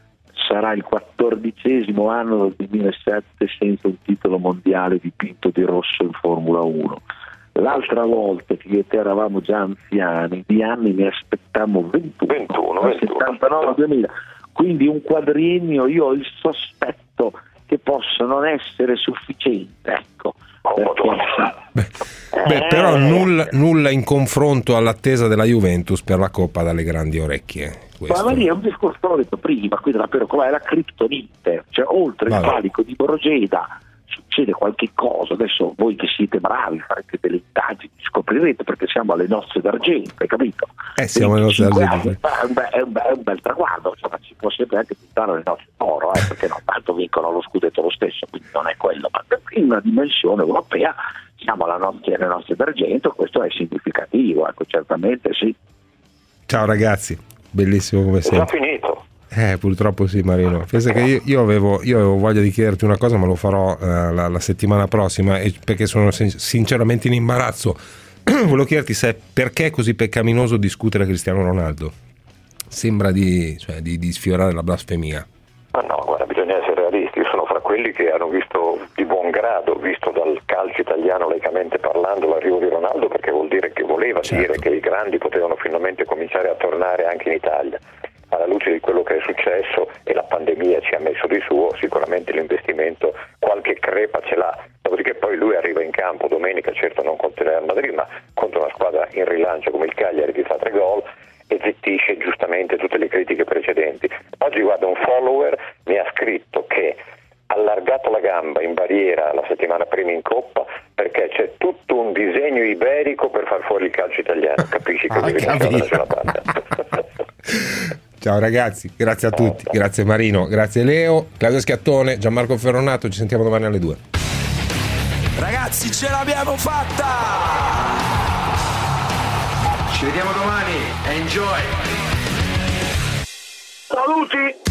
sarà il quattordicesimo anno del duemilasette senza un titolo mondiale dipinto di rosso in Formula uno. L'altra volta che io e te eravamo già anziani, di anni ne aspettammo ventuno, ventuno, ventuno. settantanove duemila, quindi un quadriennio io ho il sospetto che possa non essere sufficiente, ecco. Perché... Beh, beh, però nulla, nulla in confronto all'attesa della Juventus per la Coppa dalle grandi orecchie. Questo. Ma lì è un discorso che ho detto prima, quindi la è la criptonite, cioè oltre Vabbè. il palico di Borgeda succede qualche cosa. Adesso voi che siete bravi farete delle indagini, scoprirete, perché siamo alle nozze d'argento, hai capito? Eh, siamo alle nozze d'argento. È un, bel, è, un bel, è un bel traguardo, insomma, ci può sempre anche puntare le nozze d'oro, eh, perché no, tanto vincono lo scudetto lo stesso, quindi non è quello, ma in una dimensione europea siamo alle nozze, alle nozze d'argento, questo è significativo, ecco, certamente sì. Ciao ragazzi, bellissimo come sempre. È già finito. Eh, purtroppo sì, Marino. Pensa che io, io, avevo, io avevo voglia di chiederti una cosa, ma lo farò uh, la, la settimana prossima, e perché sono sin- sinceramente in imbarazzo. Volevo chiederti se perché è così peccaminoso discutere Cristiano Ronaldo. Sembra di, cioè, di, di sfiorare la blasfemia. Ma no, guarda, bisogna essere realisti. Io sono fra quelli che hanno visto di buon grado, visto dal calcio italiano laicamente parlando, l'arrivo di Ronaldo, perché vuol dire che voleva certo. dire che i grandi potevano finalmente cominciare a tornare anche in Italia. Alla luce di quello che è successo, e la pandemia ci ha messo di suo, sicuramente l'investimento qualche crepa ce l'ha. Dopodiché poi lui arriva in campo domenica, certo non contro il Real Madrid, ma contro una squadra in rilancio come il Cagliari che fa tre gol, e zittisce giustamente tutte le critiche precedenti. Oggi guarda, un follower mi ha scritto che ha allargato la gamba in barriera la settimana prima in Coppa perché c'è tutto un disegno iberico per far fuori il calcio italiano. Capisci che devi stare da nessuna parte. Ciao ragazzi, grazie a tutti, grazie Marino, grazie Leo, Claudio Schiattone, Gianmarco Ferronato, ci sentiamo domani alle due. Ragazzi, ce l'abbiamo fatta! Ci vediamo domani, enjoy! Saluti!